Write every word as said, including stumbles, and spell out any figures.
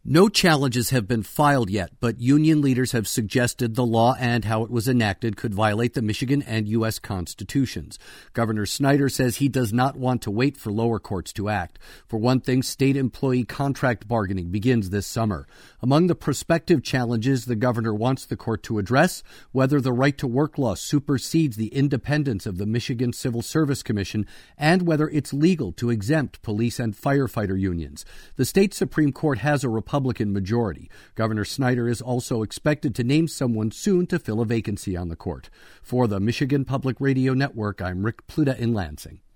No challenges have been filed yet, but union leaders have suggested the law and how it was enacted could violate the Michigan and U S constitutions. Governor Snyder says he does not want to wait for lower courts to act. For one thing, state employee contract bargaining begins this summer. Among the prospective challenges the governor wants the court to address, whether the right to work law supersedes the independence of the Michigan Civil Service Commission and whether it's legal to exempt police and firefighter unions. The state Supreme Court has a Republican Republican majority. Governor Snyder is also expected to name someone soon to fill a vacancy on the court. For the Michigan Public Radio Network, I'm Rick Pluta in Lansing.